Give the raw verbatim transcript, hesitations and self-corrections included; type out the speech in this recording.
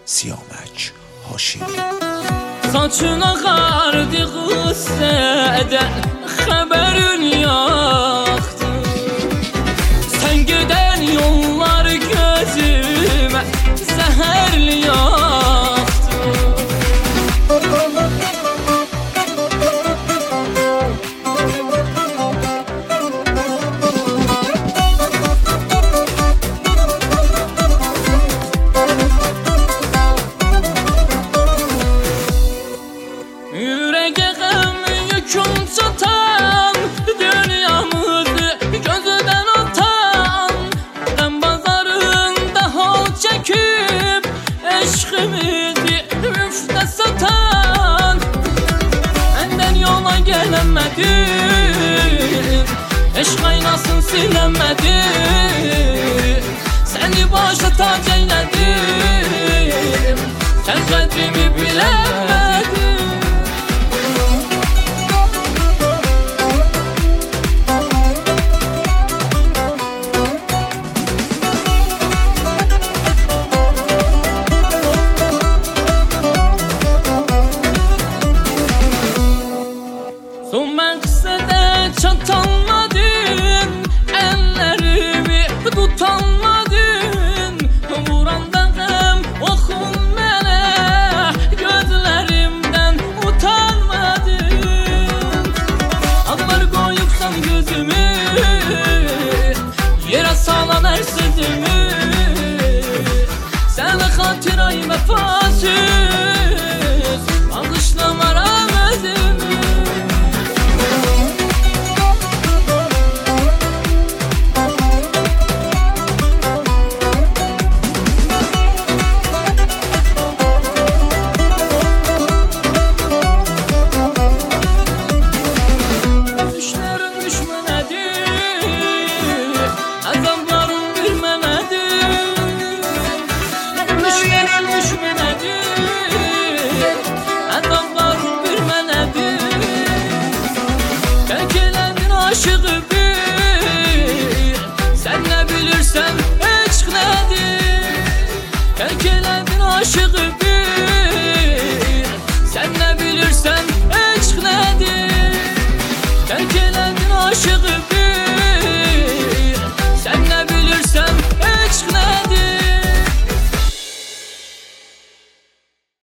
Siyamak Haşimi. Saçın ağardı qüssədən, xəbərin yoxdur. Sən gedən yollar gözümə zəhərli yoxdur. Yüreğe gəm yüküm çatan, dünyamızı gözüdən atan. Qəm bazarında hal çəkib, eşqimizi müftə satan. Məndən yola gələmədim, eşq aynasın siləmədim. Səni başa tac eylədim, sən qədrimi biləmədin. Son məqsədə çatanmadın, əllərimi tutanmadın. Vuranda qəm oxun mənə, gözlərimdən utanmadın. Adlar qoyubsan gözümü, yerə salan hər sözümü. Sənə xatirəy vəfasız